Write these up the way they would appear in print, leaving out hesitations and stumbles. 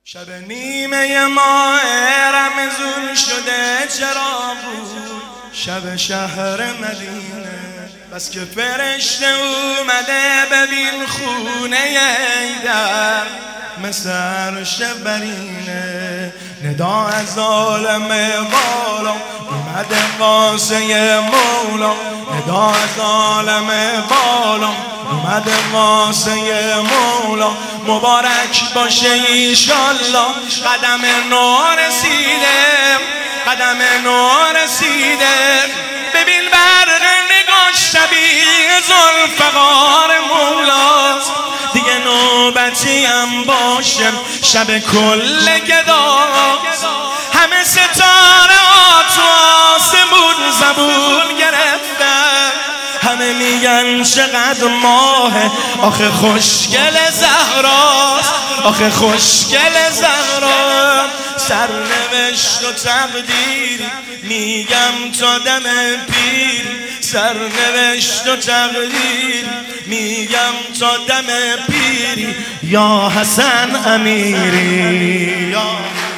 شب نیمه ماه رمضان شده چرا بود شب شهر مدینه، بس که فرشته اومده ببین خونه ایدر مثل عرش برینه. ندا از عالم بالا اومده واسه مولا، ندا از عالم بالا اومده واسه مولا. مبارک باشه ایشالله قدم نو رسیده، قدم نو رسیده. ببین برق نگاه شبیه ذوالفقار مولاست، دیگه نوبتی هم باشه شب کل گداست. همه ستاره ها تو آسمون زبون گرفتن، همه میگن چقدر ماهه آخه خوشگل زهراست، آخه خوشگل زهراست. سرنوشت و تقدیر میگم تا دم پیر، سرنوشت و تقدیر میگم تا دم پیری. یا حسن امیری یا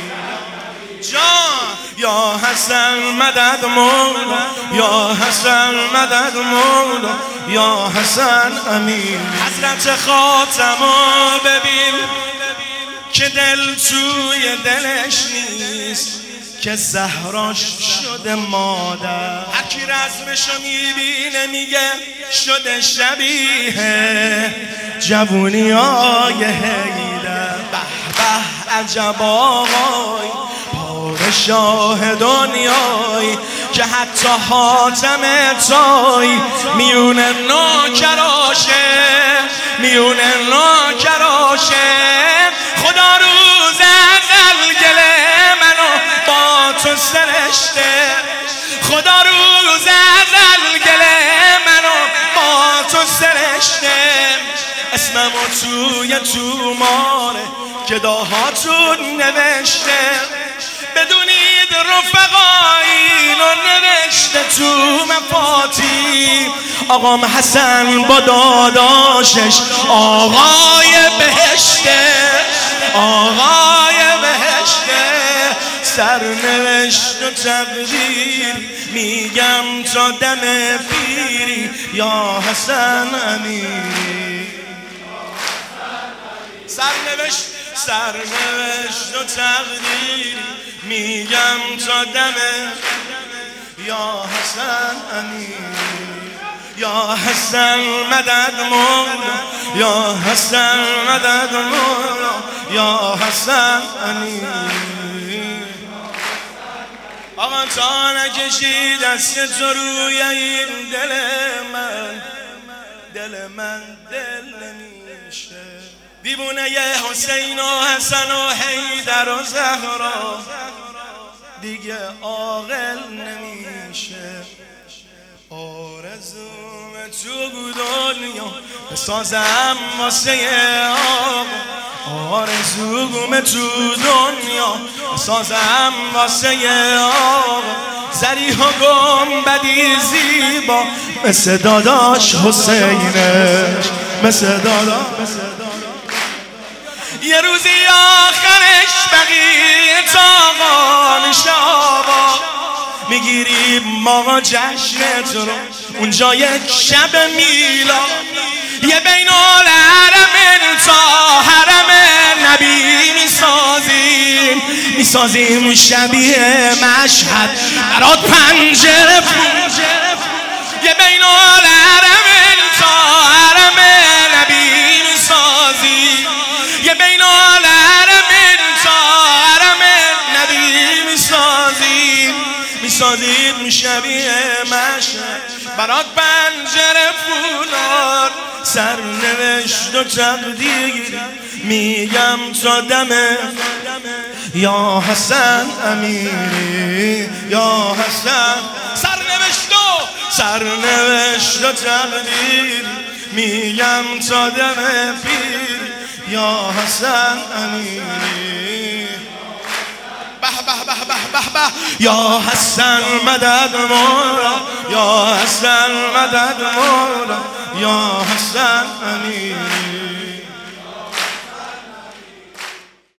جان، یا حسن مدد مولا، یا حسن مدد مولا، یا حسن امیر. حضرت خاتمو ببین که دل توی دلش نیست، که زهراش شده مادر. هرکی رسمشو میبینه میگه شده شبیه جوونی های حیدر. به به عجب آقای پادشاه دنیایی، که حتی حاتم تایی میونه نوکراشه، میونه نوکراشه. خدا روز ازل گله منو با تو سرشته، خدا روز ازل گله منو با تو سرشته. اسممو توی توماره که داهاتون نوشته، بدونید رفقایی رو نوشته تو مفاتی. آقام حسن با داداشش آقای بهشته، آقای بهشته. سرنوشت و تقدیر میگم تا دم پیری. یا حسن امیری سرنوشت، سرنوشت و تقدیر میگم تا دم. یا حسن امیر، یا حسن مدد مولا، یا حسن مدد مولا، یا حسن امیر. آقا تا نکشی دست تو روی این دل من، دل من دل نمیشه. دیوونه حسین و حسن و حیدر و زهرا دیگه عاقل نمیشه. آرزوم تو دنیا بسازم واسه آقا، آرزوم تو دنیا بسازم واسه آقا. زریح و گنبدی زیبا مثل داداش حسینش، مثل داداش. یه روزی آخرش بقیه تاقا میشه آبا، میگیریم ما جشنت رو اونجا یک شب میلا. یه بین الحرمین تا حرم نبی میسازیم، میسازیم شبیه مشهد برات پنجره پنجره. یه بین الحرمین تا حرم نبی میسازیم، یه بین الحرمین تا حرم نبی میسازیم، میسازیم شبیه مشهد برات پنجره فولاد. سرنوشت و تقدیر میگم تا دمه. یا حسن امیری، یا حسن. سرنوشت و تقدیر میگم تا دم پیر. یا حسن امیری به به به به به به. یا حسن مدد مولا، یا حسن مدد مولا، یا حسن امیری.